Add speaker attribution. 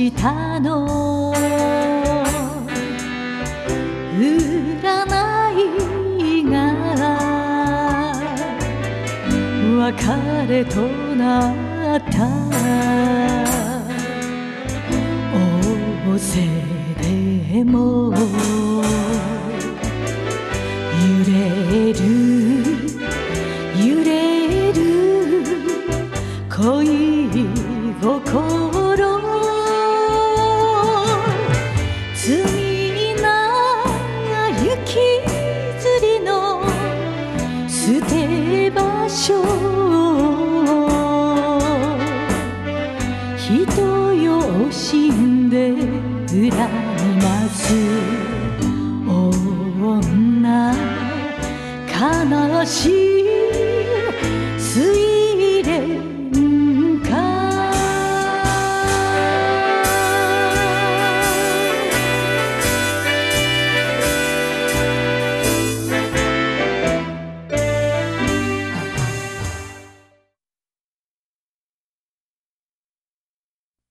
Speaker 1: したの占いが別れとなった仰せでも揺れる揺れる恋心罪な雪吊りの捨て場所人よ死んで恨みます女悲しい